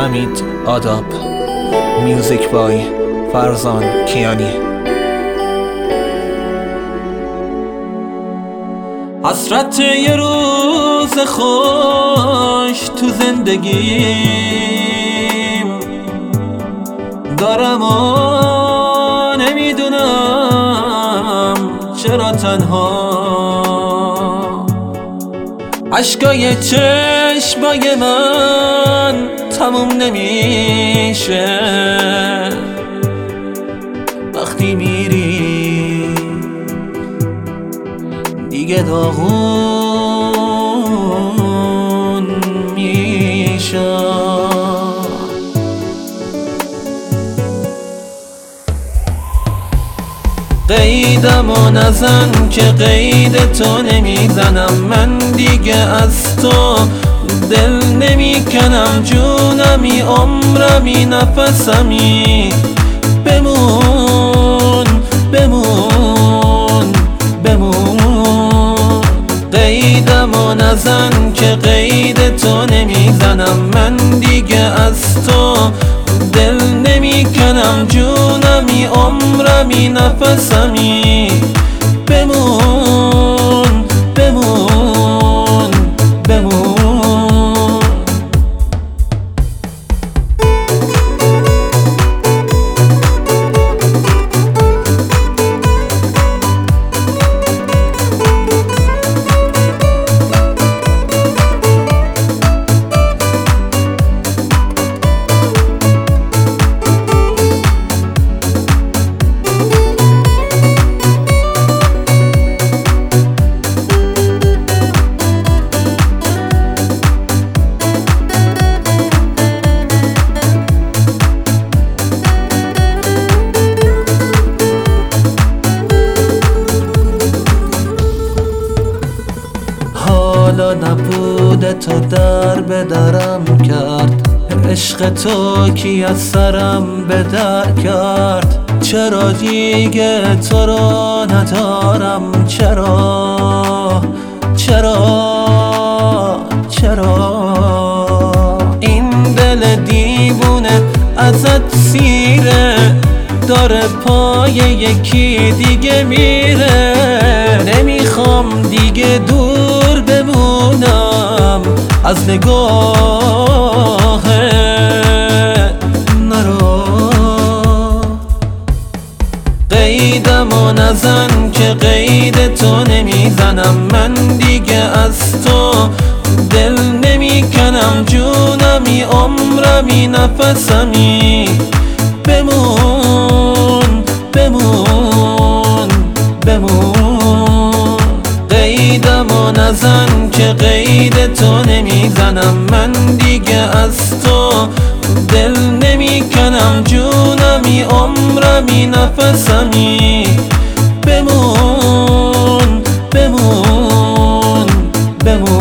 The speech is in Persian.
حمید آداب. میوزیک بای فرزان کیانی. حسرت یه روز خوش تو زندگیم دارم و نمیدونم چرا تنها. اشکای چشمای من تموم نمیشه وقتی میری دیگه داغون میشه. قیدمو نزن که قید تو نمیزنم، من دیگه از تو دل نمیکنم. جونمی عمرمی نفسمی بمون بمون بمون. قیدمو نزن که قید تو نمیزنم، من دیگه از تو دل نمیکنم. جونمی عمرمی نفسمی بمون بمون بمون. حالا نبوده تو در به درم کرد، عشق تو کی از سرم به در کرد. چرا دیگه تو رو ندارم، چرا این دل دیوونه ازت سیره، داره پای یکی دیگه میره. نمیخوام دیگه دور بمونم از نگاه نرو. قیدمو نزن که قید تو نمیزنم، من دیگه از تو دل نمیکنم. جونمی عمرمی نفسمی بمون بمون بمون. قیدمو نزن که قید تو نمیزنم، من دیگه از تو دل نمیکنم. جونمی عمرمی نفسمی بمون بمون بمون.